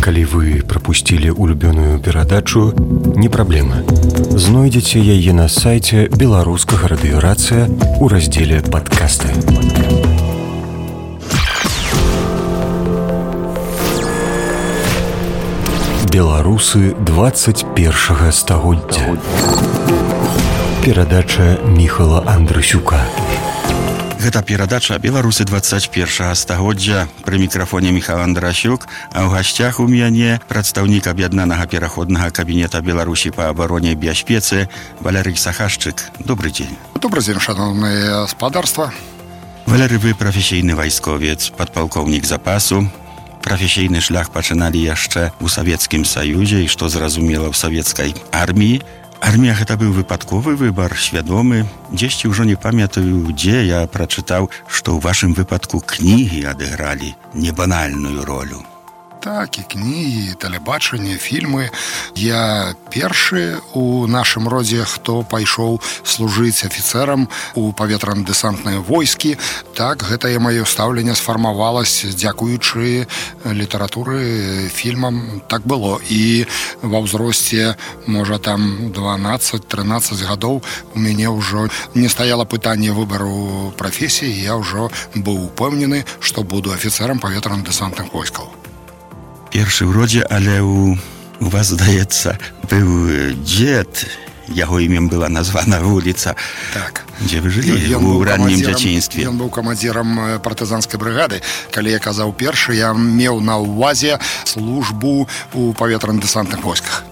Калі вы прапусцілі улюбёную перадачу, не праблема. Знойдзеце яе на сайце беларускага радыёрацыя у раздзеле «Падкасты». Беларусы 21 стагоддзя. Перадача Міхала Андрысюка. Гэта перадача «Беларусы 21 стагоддзя». Пры мікрафоне Міхал Андрасюк, а ў гасцях у мяне прадстаўнік аб'яднанага пераходнага кабінета Беларусі па абароне і бяспецы Валерый Сахашчык. Добрый дзень. Добрый дзень, шановнае спадарства. Валерый, вы прафесійны вайсковец, падпалкоўнік запасу. Прафесійны шлях пачыналі яшчэ ў Савецкім Саюзе і, што зразумела, ў савецкай арміі. Армія гэта быў выпадковы выбар, свядомы. Дзесьці ўжо не памятаю, дзе я прачытаў, што ў вашым выпадку кнігі адыгралі небанальную ролю. Так, і кнігі, і тэлебачанне, фільмы. Я першы у нашым родзе, хто пайшоў служыць афіцэрам у паветрана-дэсантныя войскі. Так, гэтае маё стаўленне сфармавалася дзякуючы літаратуры, фільмам. Так было. І ва ўзросце, можа, там 12-13 гадоў у мяне ўжо не стаяла пытанне выбару прафесіі. Я ўжо быў упэўнены, што буду афіцэрам паветрана-дэсантных войскаў. Першы ў родзе, але у вас, здаецца, быў дзед, яго імем была названа вуліца. Так. Дзе вы жылі у раннім дзяцінстве? Ён быў камандзірам партызанскай брыгады. Калі я казаў першы, я меў на ўвазе службу ў паветрана-дэсантных войсках.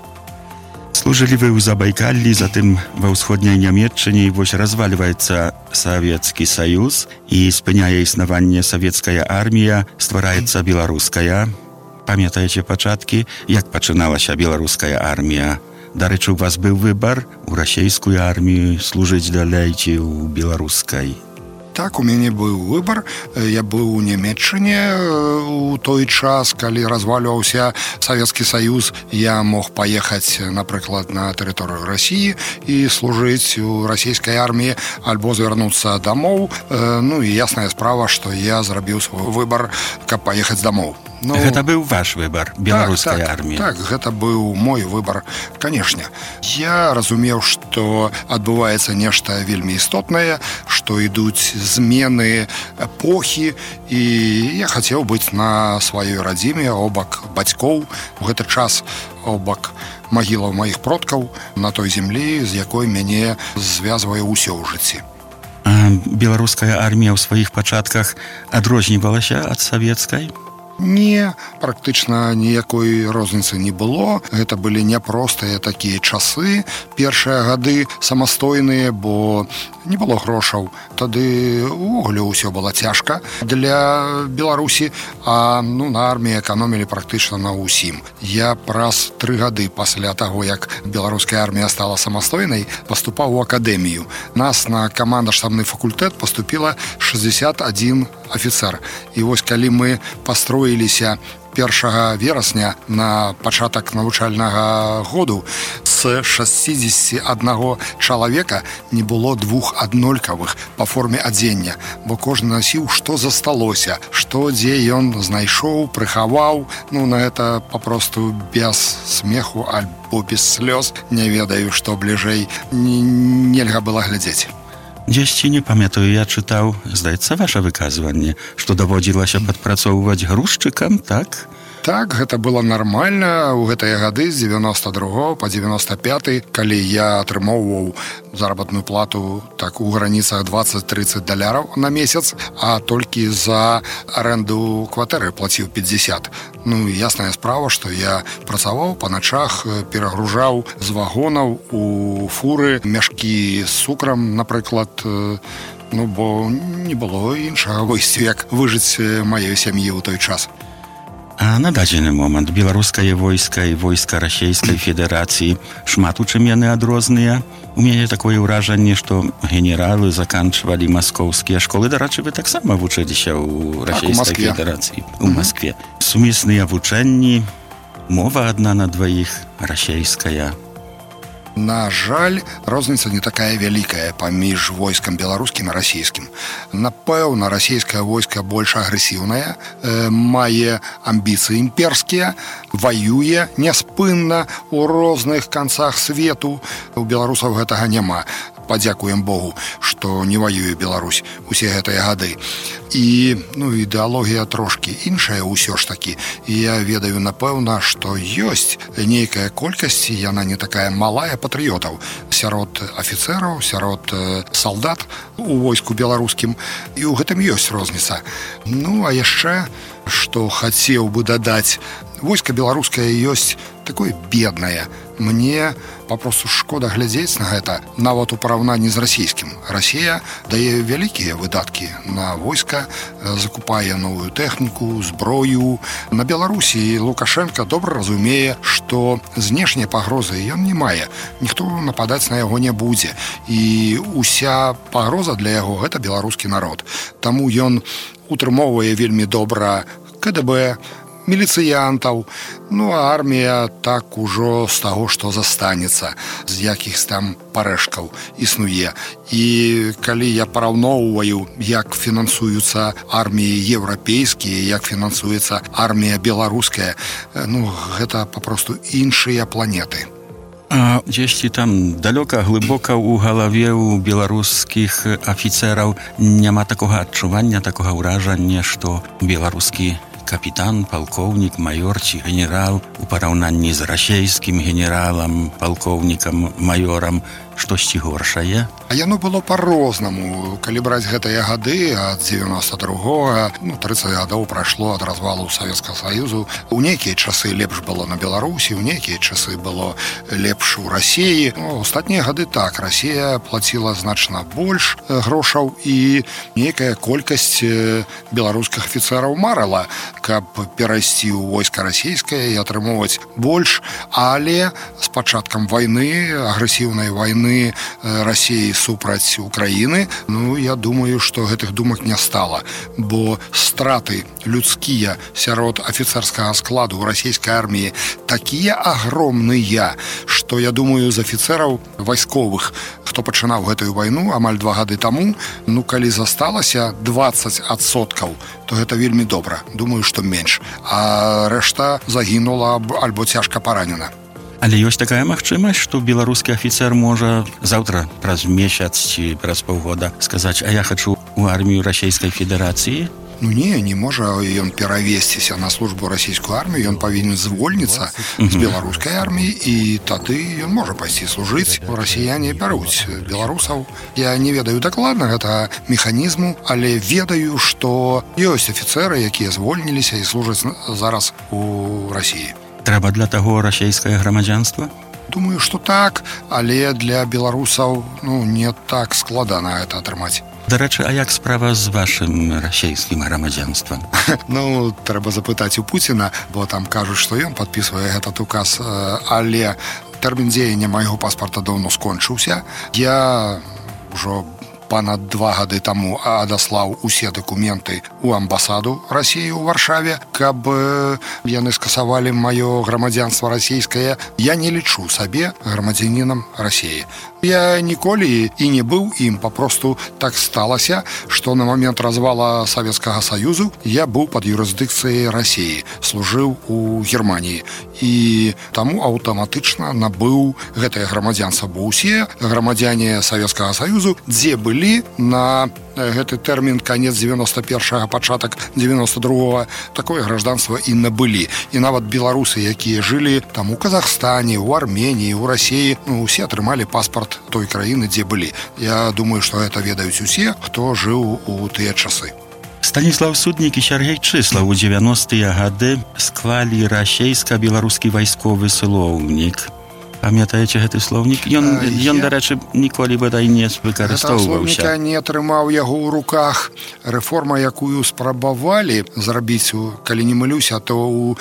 Служылі вы ў Забайкаллі, затым ва ўсходняй Нямецчыне, і вось развальваецца Савецкі Саюз і спыняе існаванне савецкая армія, ствараецца беларуская. Памятаеце пачаткі, як пачыналася беларуская армія? Дарэчы, у вас быў выбар у расійскую армію служыць далей ці ў беларускай? Так, у мяне быў выбар. Я быў у Нямецчыне у той час, калі развальваўся Савецкі Саюз. Я мог паехаць, напрыклад, на тэрыторыю Расіі і служыць у расійскай арміі, альбо звярнуцца дамоў. Ну і ясная справа, што я зрабіў свой выбар, каб паехаць дамоў. Ну, гэта быў ваш выбар, беларуская армія? Так, гэта быў мой выбар, канешне. Я разумеў, што адбываецца нешта вельмі істотнае, што ідуць змены эпохі, і я хацеў быць на сваёй радзіме, обак бацькоў, у гэты час обак магілаў маіх продкаў, на той зямлі, з якой мяне звязвае ўсё ў жыцці. А беларуская армія ў сваіх пачатках адрознівалася ад савецкай? Не, практычна ніякой розніцы не было. Гэта былі няпростыя такія часы. Першыя гады самастойныя, бо не было грошаў. Тады увогуле ўсё было цяжка для Беларусі, а на арміі эканомілі практычна на ўсім. Я праз 3 гады пасля таго, як беларуская армія стала самастойнай, паступаў у акадэмію. Нас на каманда-штабны факультэт паступіла 61 афіцэр. І вось калі мы пастроіліся 1 верасня на пачатак навучальнага году, з 61 чалавека не было 2 аднолькавых па форме адзення, бо кожны насіў, што засталося, што дзе ён знайшоў, прыхаваў. На гэта папросту без смеху альбо без слёз, не ведаю, што бліжэй нельга было глядзець. Дзесьці не памятаю, я чытаў, здаецца, ваше выказванне, што даводзілася падпрацоўваць грузчыкам, так? Так, гэта было нармальна ў гэтыя гады з 92 па 95, калі я атрымоўваў заработную плату так у граніцах $20-30 на месяц, а толькі за аренду кватэры плаціў 50. Ясная справа, што я працаваў па начах, перагружаў з вагонаў у фуры мяшкі з цукрам, напрыклад, бо не было іншага выйсця, як выжыць маёй сям'і ў той час. А на дадзены момант беларускае войска і войска Расійскай Федэрацыі шмат у чым яны адрозныя. У мяне такое ўражанне, што генералы заканчвалі маскоўскія школы. Дарэчы, вы таксама вучыліся ў Расійскай Федэрацыі у Маскве. Сумесныя вучэнні, мова адна на дваіх, расійская. На жаль, розніца не такая вялікая паміж войскам беларускім і расійскім. Напэўна, расійскае войска больш агрэсіўнае, мае амбіцыі імперскія, ваюе няспынна ў розных канцах свету. У беларусаў гэтага няма. Падзякуем Богу, што не ваюе Беларусь усе гэтыя гады. І ідэалогія трошкі іншая ўсё ж такі. І я ведаю, напэўна, што ёсць нейкая колькасць, яна не такая малая, патрыётаў сярод афіцэраў, сярод салдат у войску беларускім. І ў гэтым ёсць розніца. А яшчэ, што хацеў бы дадаць, войска беларускае ёсць такое беднае. Мне папросту шкода глядзець на гэта, нават у параўнанні з расійскім. Расія дае вялікія выдаткі на войска, закупае новую тэхніку, зброю. На Беларусі Лукашенко добра разумее, што знешняй пагрозы ён не мае. Ніхто нападаць на яго не будзе. І уся пагроза для яго – гэта беларускі народ. Таму ён утрымоўвае вельмі добра КДБ, міліцыянтаў, а армія так ужо з таго, што застанецца, з якіхсь там парэшкаў існуе. І калі я параўноўваю, як фінансуюцца арміі еўрапейскія, як фінансуецца армія беларуская, гэта папросту іншыя планеты. А gdzieś tam daleko, głęboko u głowie u białoruskich oficerów nie ma takiego odczuwania, takiego wrażenia, że białoruski kapitan, pułkownik, major czy generał u porównaniu z rosyjskim generałem, pułkownikiem, majorem, штосьці горшае. А яно было па-рознаму. Калі браць гэтыя гады ад 92-го, 30 гадоў прайшло ад развалу Савецкага Саюзу. У нейкія часы лепш было на Беларусі, у нейкія часы было лепш у Расіі. Астатнія гады так, Расія плаціла значна больш грошаў і нейкая колькасць беларускіх афіцэраў марыла, каб перайсці ў войска расійскае і атрымоўваць больш. Але з пачаткам вайны, агрэсіўнай вайны Расіі супраць Украіны, я думаю, што гэтых думак не стала, бо страты людскія сярод афіцэрскага складу ў расійскай арміі такія агромныя, што, я думаю, з афіцэраў вайсковых, хто пачынаў гэтую вайну амаль 2 гады таму, калі засталася 20%, то гэта вельмі добра. Думаю, што менш. А рэшта загінула альбо цяжка паранена. Але ёсць такая магчымасць, што беларускі афіцэр можа заўтра праз месяц ці праз паўгода сказаць: а я хачу ў армію Расійскай Федэрацыі? Не можа ён перавесціся на службу расійскую армію, ён павінен звольніцца з беларускай арміі, і тады ён можа пайсці служыць. Расіяне бяруць беларусаў. Я не ведаю дакладна гэта механізму, але ведаю, што ёсць афіцэры, якія звольніліся і служаць зараз у Расіі. Трэба для таго расійскае грамадзянства? Думаю, што так, але для беларусаў не так складана гэта атрымаць. Дарэчы, а як справа з вашым расійскім грамадзянствам? Трэба запытаць у Пуціна, бо там кажуць, што ён падпісвае этот указ, але тэрмін дзеяння майго паспарта даўно скончыўся. Я ўжо понад 2 гады таму адаслаў усе дакументы ў амбасаду Расіі ў Варшаве, каб яны скасавалі маё грамадзянства расійскае. Я не лічу сабе грамадзянінам Расіі. Я ніколі і не быў ім, папросту так сталася, што на момент развала Савецкага Саюзу я быў пад юрысдыкцыяй Расіі, служыў у Германіі. І таму аўтаматычна набыў гэтае грамадзянства, бо ўсе грамадзяне Савецкага Саюзу, дзе былі на гэты тэрмін канец 91-го, пачатак 92-го, такое гражданство і набылі. І нават беларусы, якія жылі там у Казахстане, у Арменіі, у Расіі, усе атрымалі паспарт той краіны, дзе былі. Я думаю, што гэта ведаюць усе, хто жыў у тыя часы. Станіслав Суднік і Сергей Чыслаў у 90-е гады склалі расійска-беларускі вайсковы слоўнік. Памятаеце гэты слоўнік? Ён, дарэчы, ніколі бадай не выкарыстоўваўся. Слоўніка не атрымаў яго ў руках. Рэформа, якую спрабавалі зрабіць, калі не мылюся, то ў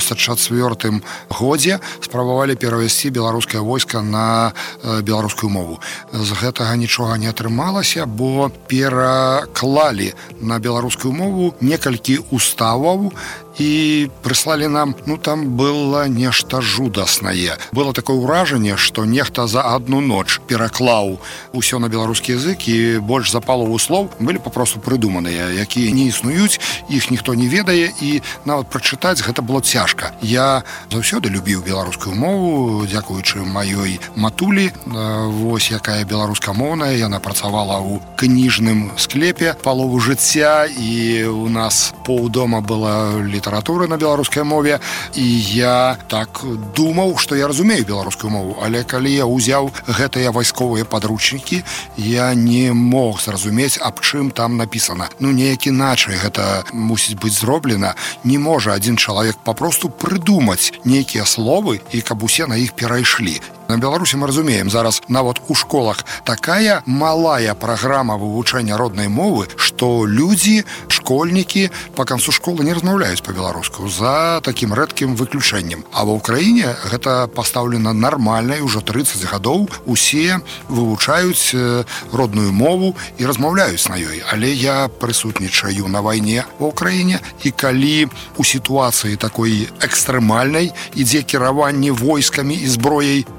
94-м годзе спрабавалі перавесці беларускае войска на беларускую мову. З гэтага нічога не атрымалася, бо пераклалі на беларускую мову некалькі уставаў, і прыслалі нам, там было нешта жудаснае. Было такое ўражанне, што нехта за одну ноч пераклаў усё на беларускі язык, і больш за палову слоў былі папросту прыдуманыя, якія не існуюць, іх ніхто не ведае, і нават прачытаць гэта было цяжка. Я заўсёды любіў беларускую мову, дзякуючы маёй матулі. Вось якая беларускамоўная, яна працавала ў кніжным склепе палову жыцця, і у нас паўдома была літаратура на беларускай мове, і я так думаў, што я разумею беларускую мову, але калі я ўзяў гэтыя вайсковыя падручнікі, я не мог зразумець, аб чым там напісана. Неяк іначай гэта мусіць быць зроблена. Не можа адзін чалавек папросту прыдумаць нейкія словы, і каб усе на іх перайшлі. На Беларусі мы разумеем, зараз нават у школах такая малая праграма вывучэння роднай мовы, што людзі, школьнікі па канцу школы не размаўляюць па-беларуску, за такім рэдкім выключэннем. А ва ўкраіне гэта пастаўлена нармальна, і ўжо 30 гадоў усе вывучаюць родную мову і размаўляюць на ёй. Але я прысутнічаю на вайне ва ўкраіне, і калі у сітуацыі такой экстрэмальнай ідзе кіраванне войскамі і зброяй,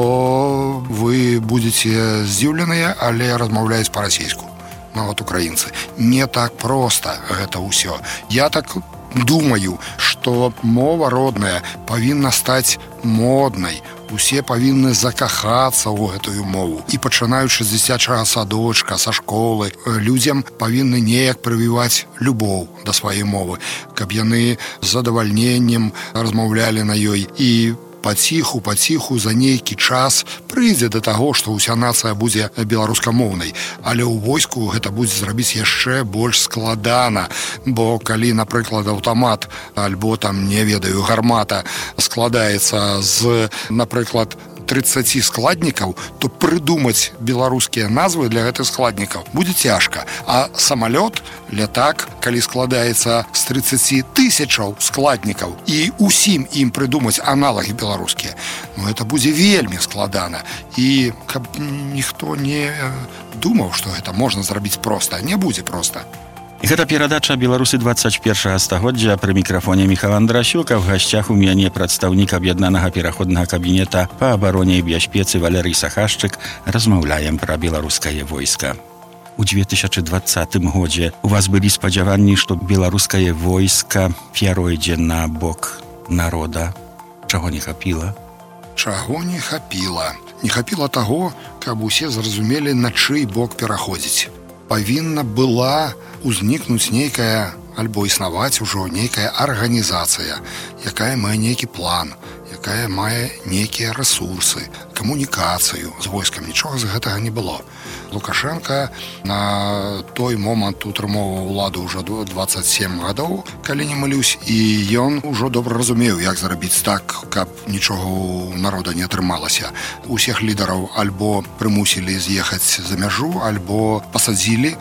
то вы будете здзіўленыя, але размаўляюць па-расейску. Нават украінцы. Не так проста гэта ўсё. Я так думаю, што мова родная павінна стаць моднай. Усе павінны закахацца ў гэтую мову. І пачынаючы з дзіцячага садочка, са школы, людзям павінны неяк прывіваць любоў да сваёй мовы, каб яны з задавальненнем размаўлялі на ёй. І паціху за нейкі час прыйдзе да таго, што ўся нацыя будзе беларускамоўнай. Але ў войску гэта будзе зрабіць яшчэ больш складана, бо калі, напрыклад, аўтамат альбо не ведаю, гармата складаецца з, напрыклад, 30 складнікаў, то прыдумаць беларускія назвы для гэтых складнікаў будзе цяжка. А самалёт, лятак, калі складаецца з 30 тысячаў складнікаў і усім ім прыдумаць аналагі беларускія, гэта будзе вельмі складана. І каб ніхто не думаў, што гэта можна зрабіць проста, не будзе проста. Гэта перадача «Беларусы 21 стагоддзя». Пры мікрафоне Міхал Андрасюк, а в гасцях у мяне прадстаўнік аб'яднанага пераходнага кабінета па абароне і бяспецы Валерый Сахашчык. Размаўляем пра беларускае войска. У 2020 годзе у вас былі спадзяванні, што беларускае войска перайдзе на бок народа. Чаго не хапіла? Чаго не хапіла? Не хапіла таго, каб усе зразумелі, на чый бок пераходзіць. Павінна была узнікнуць нейкая, альбо існаваць ужо нейкая арганізацыя, якая мае нейкі план, якая мае нейкія рэсурсы, камунікацыю з войскам. Нічога з гэтага не было. Лукашенко на той момант утрымоўваў уладу ўжо 27 гадоў, калі не мылюсь, і ён ужо добра разумеў, як зрабіць так, каб нічога у народа не атрымалася. Усіх лідараў альбо прымусілі з'ехаць за мяжу, альбо пасадзілі,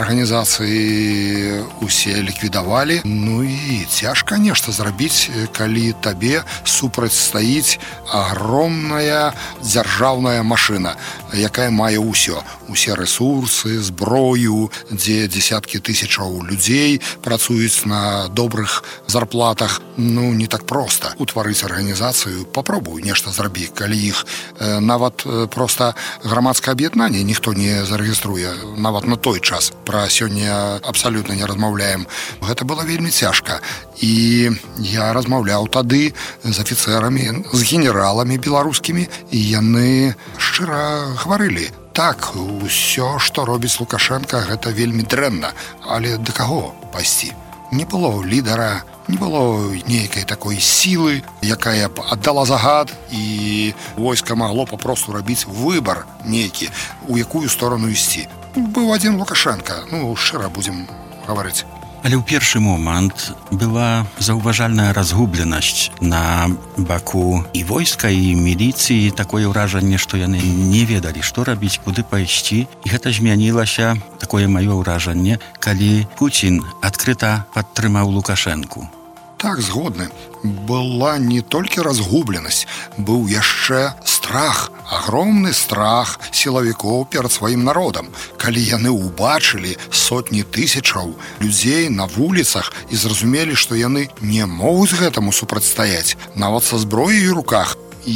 арганізацыі усе ліквідавалі. І цяжка нешта зрабіць, калі табе супраць стаіць агромная дзяржаўная машына, якая мае ўсё. Усе рэсурсы, зброю, дзе дзесяткі тысячаў людзей працуюць на добрых зарплатах. Не так проста утварыць арганізацыю. Папробуй нешта зрабі, калі іх нават проста грамадскае аб'яднанне ніхто не зарэгіструе, нават на той час. Пра сёння абсалютна не размаўляем. Гэта было вельмі цяжка. І я размаўляў тады з афіцэрамі, з генераламі беларускімі, і яны шчыра гаварылі: так, усё, што робіць Лукашенко, гэта вельмі дрэнна, але да каго пайсці? Не было лідара, не было нейкай такой сілы, якая б аддала загад, і войска магло папросту рабіць выбар нейкі, у якую сторону ісці. Быў адзін Лукашенко, шчыра будзем гаварыць. Але ў першы момант была заўважальная разгубленасць на баку і войска, і міліцыі. Такое ўражанне, што яны не ведалі, што рабіць, куды пайсці. І гэта змянілася, такое маё ўражанне, калі Пуцін адкрыта падтрымаў Лукашэнку. Так, згодны. Была не толькі разгубленасць, быў яшчэ страх агромны страх сілавікоў перад сваім народам, калі яны ўбачылі сотні тысячаў людзей на вуліцах і зразумелі, што яны не могуць гэтаму супрацьстаяць, нават са зброяй у руках.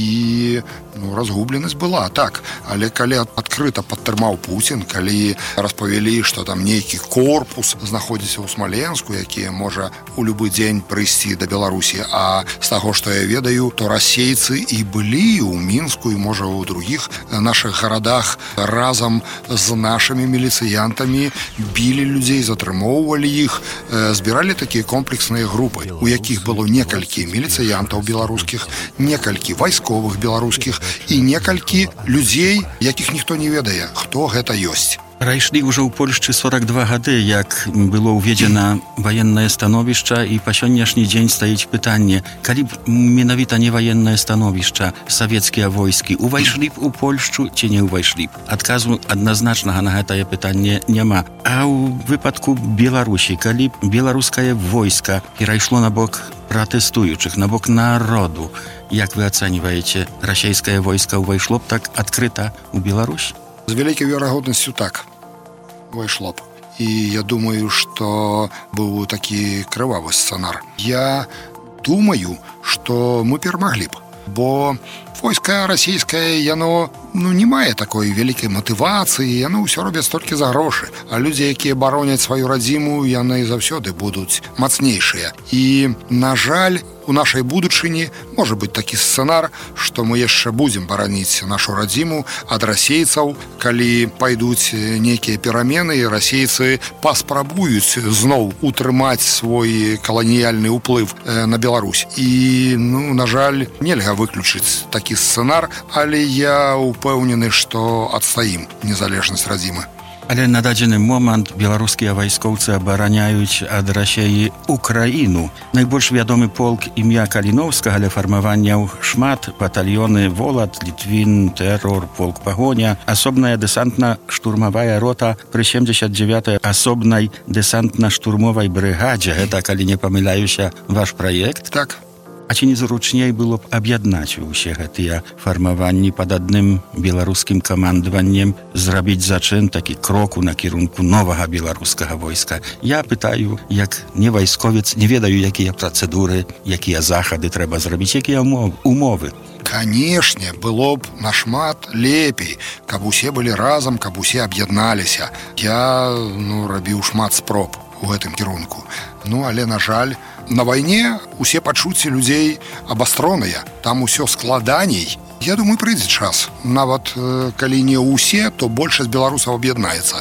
І разгубленасць была, так, але калі адкрыта падтрымаў Пуцін, калі распавялі, што там нейкі корпус знаходзіцца ў Смаленску, які можа у любы дзень прыйсці да Беларусі, а з таго, што я ведаю, то расейцы і былі ў Мінску і, можа, у другіх нашых гарадах разам з нашымі міліцыянтамі білі людзей, затрымоўвалі іх, збіралі такія комплексныя групы, у якіх было некалькі міліцыянтаў беларускіх, некалькі вайсковых беларускіх і некалькі людзей, якіх ніхто не ведае, хто гэта ёсць. Прайшлі ўжо ў Польшчы 42 гады, як было ўведзена ваеннае становішча, і па сённяшні дзень стаіць пытанне, калі б менавіта не ваеннае становішча, савецкія войскі увайшлі б у Польшчу ці не ўвайшлі б? Адказу адназначнага на гэтае пытанне няма. А ў выпадку Беларусі, калі б беларускае войска перайшло на бок пратэстуючых, на бок народу, як вы ацэньваеце, расійскае войска ўвайшло б так адкрыта ў Беларусь? З вялікай верагоднасцю так, увайшло б. І я думаю, што быў такі крывавы сцэнар. Я думаю, што мы перамаглі б, бо войска расійскае, яно не мае такой вялікай матывацыі, яно ўсё робяць толькі за грошы, а людзі, якія бароняць сваю радзіму, яны заўсёды будуць мацнейшыя. І, на жаль, у нашай будучыні можа быць такі сцэнар, што мы яшчэ будзем бараніць нашу радзіму ад расейцаў, калі пайдуць нейкія перамены, і расейцы паспрабуюць зноў утрымаць свой каланіяльны ўплыв на Беларусь. І, на жаль, нельга выключыць такі сцэнар, але я упэўнены, што адстаім незалежнасць радзімы. Але на дадзены момант беларускія вайскоўцы абараняюць ад Расіі Украіну. Найбольш вядомы полк імя Каліноўскага для фармаванняў шмат, батальёны Волат, Літвін, Тэрор, полк Пагоня, асобная дэсантна-штурмавая рота пры 79-й асобнай дэсантна-штурмовай брыгадзе. Гэта, калі не памыляюся, ваш праект? Так. А ці не зручней было б аб'яднаць усе гэтыя фармаванні пад адным беларускім камандаваннем, зрабіць зачын, такі крок у накірунку новага беларускага войска? Я пытаю, як не вайсковец, не ведаю, якія працэдуры, якія захады трэба зрабіць, якія умовы. Канешне, было б нашмат лепей, каб усе былі разам, каб усе аб'ядналіся. Я, рабіў шмат спроб у гэтым кірунку. Але, на жаль, на вайне усе пачуцці людзей абастроныя, там усё складаней. Я думаю, прыйдзе час. Нават калі не ўсе, то большасць беларусаў аб'яднаецца.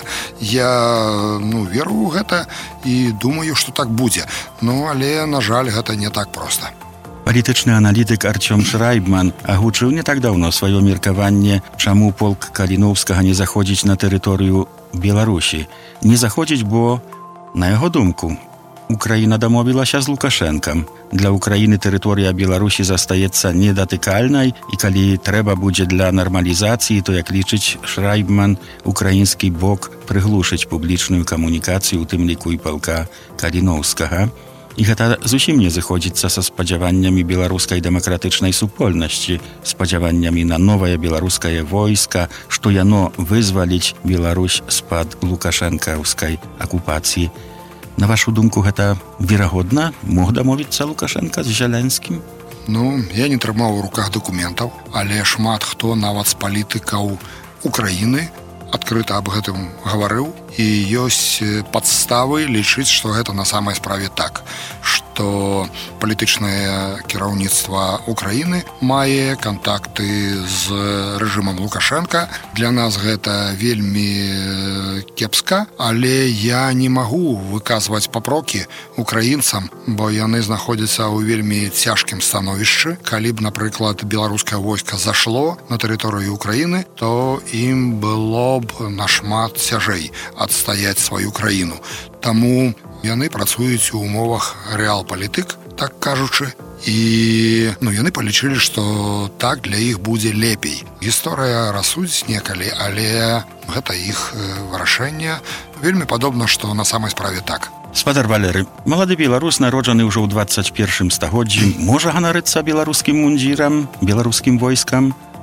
Я веру ў гэта і думаю, што так будзе. Але, на жаль, гэта не так проста. Палітычны аналітык Арцём Шрайбман агучыў не так даўно сваё меркаванне, чаму полк Каліноўскага не заходзіць на тэрыторыю Беларусі. Не заходзіць, бо, на яго думку, Украіна дамовілася з Лукашэнкам. Для Украіны тэрыторыя Беларусі застаецца недатыкальнай, і калі трэба будзе для нармалізацыі, то, як лічыць Шрайбман, украінскі бок прыглушыць публічную камунікацыю, у тым ліку і палка Каліноўскага. І гэта зусім не зыходзіцца са спадзяваннямі беларускай дэмакратычнай супольнасці, спадзяваннямі на новае беларускае войска, што яно вызваліць Беларусь з-пад лукашэнкаўскай акупацыі. На вашу думку, гэта верагодна? Мог дамовіцца Лукашенка з Зеленскім? Я не трымаў у руках дакументаў, але шмат хто, нават з палітыкаў Украіны, адкрыта аб гэтым гаварыў, і ёсць падставы лічыць, што гэта на самай справе так, што палітычнае кіраўніцтва Украіны мае кантакты з рэжымам Лукашэнка. Для нас гэта вельмі кепска, але я не магу выказваць папрокі украінцам, бо яны знаходзяцца ў вельмі цяжкім становішчы. Калі б, напрыклад, беларускае войска зашло на тэрыторыю Украіны, то ім было б нашмат цяжэй адстаяць сваю краіну. Таму яны працуюць у умовах рэалпалітык, так кажучы, і яны палічылі, што так для іх будзе лепей. Гісторыя расудзіць некалі, але гэта іх вырашэнне. Вельмі падобна, што на самай справе так. Спадар Валерый, малады беларус, народжаны ўжо ў 21 стагоддзі, можа ганарыцца беларускім мундзірам, беларускім войскам?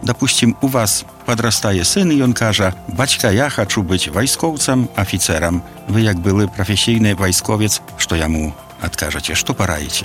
Допустим, у вас подрастае сын, і ён кажа: «Бацька, я хочу быць вайскоўцам, афіцерам». Вы, як былы прафесійны вайсковец, што яму адкажаце, што параіце?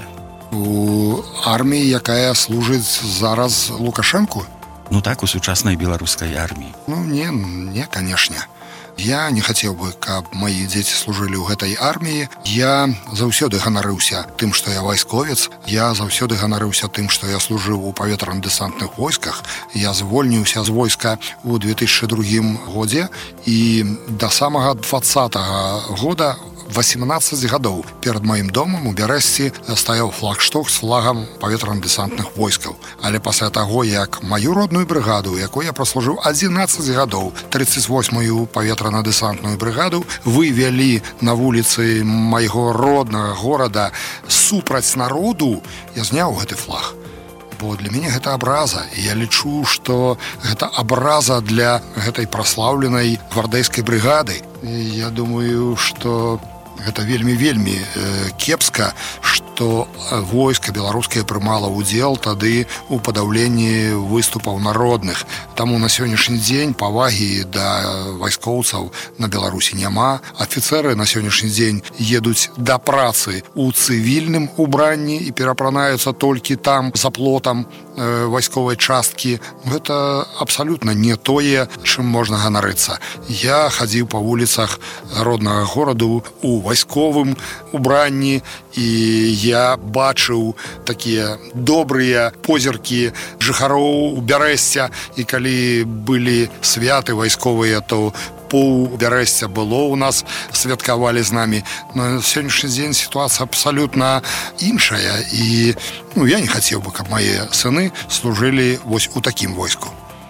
У арміі, якая служыць зараз Лукашэнку? Ну так, у сучаснай беларускай арміі. Ну, не, канешне. Я не хацеў бы, каб мои дзеці служылі ў гэтай арміі. Я заўсёды ганарыўся тым, што я вайсковец. Я заўсёды ганарыўся тым, што я служыў у паветрана-дэсантных войсках. Я звольніўся з войска ў 2002 годзе і да самага 2020 года 18 гадоў перад маім домам у Бярэсці стаяў флагшток з флагам паветрана-дэсантных войскаў. Але пасля таго, як маю родную брыгаду, якой я праслужыў 11 гадоў, 38-ю паветрана-дэсантную брыгаду, вывялі на вуліцы майго роднага горада супраць народу, я зняў гэты флаг. Бо для мяне гэта абраза, і я лічу, што гэта абраза для гэтай праслаўленай гвардэйскай брыгады. І я думаю, што гэта вельмі кепска, што войска беларускае прымала ўдзел тады у падаўленні выступаў народных. Таму на сённяшні дзень павагі да вайскоўцаў на Беларусі няма. Афіцэры на сённяшні дзень едуць да працы ў цывільным убранні і перапранаюцца толькі там за плотам вайсковай часткі. Гэта абсалютна не тое, чым можна ганарыцца. Я хадзіў па вуліцах роднага гораду у вайсковым убранні, і я бачыў такія добрыя позіркі жыхароў Бярэсця, і калі былі святы вайсковыя, то пол Бярэсця было у нас, святкавалі з намі. На сённяшні дзень сітуацыя абсалютна іншая, і я не хацеў бы, каб мае сыны служылі вось у такім войску.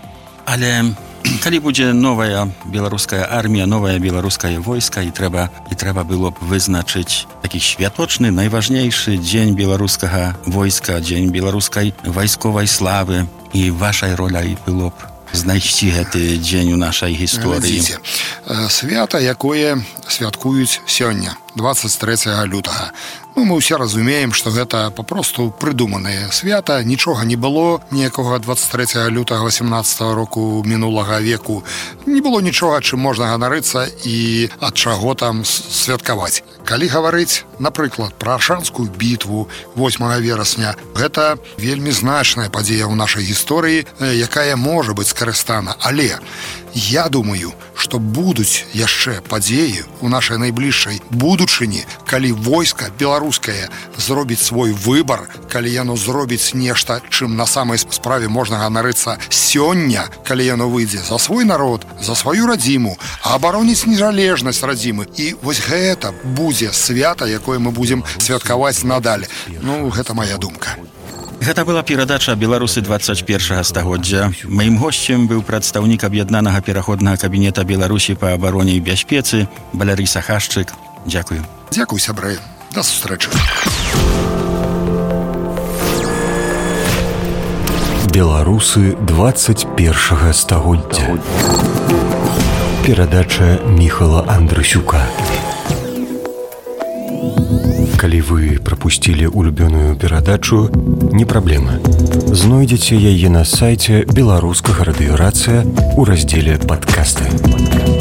Але калі будзе новая беларуская армія, новае беларускае войска, і трэба было б вызначыць такі святочны, найважнейшы дзень беларускага войска, дзень беларускай вайсковай славы, і вашай роляй было б знайсці гэты дзень у нашай гісторыі. Свята, якое святкуюць сёння, 23 лютага. Мы ўсе разумеем, што гэта папросту прыдуманае свята, нічога не было, ніякога 23 лютага 18 року мінулага веку. Не было нічога, чым можна ганарыцца і ад чаго там святкаваць. Калі гаварыць, напрыклад, пра Аршанскую бітву 8 верасня, гэта вельмі значная падзея ў нашай гісторыі, якая можа быць скарыстана. Але я думаю, што будуць яшчэ падзеі ў нашай найбліжшай будучыні, калі войска беларускае зробіць свой выбар, калі яно зробіць нешта, чым на самай справе можна ганарыцца сёння, калі яно выйдзе за свой народ, за сваю радзіму, а абароніць незалежнасць радзімы. І вось гэта будзе свята, якое мы будзем святкаваць надалей. Гэта моя думка. Гэта была перадача «Беларусы 21 стагоддзя». Маім госцем быў прадстаўнік аб'яднанага пераходнага кабінета Беларусі па абароне і бяспецы Валерый Сахашчык. Дзякую. Дзякуй, сябры. Да сустрэчы. «Беларусы 21 стагоддзя». Перадача Міхала Андрысюка. Калі вы прапусцілі улюбёную перадачу, не праблема. Знойдзеце яе на сайце беларускага радыёрацыя ў раздзеле «Падкасты».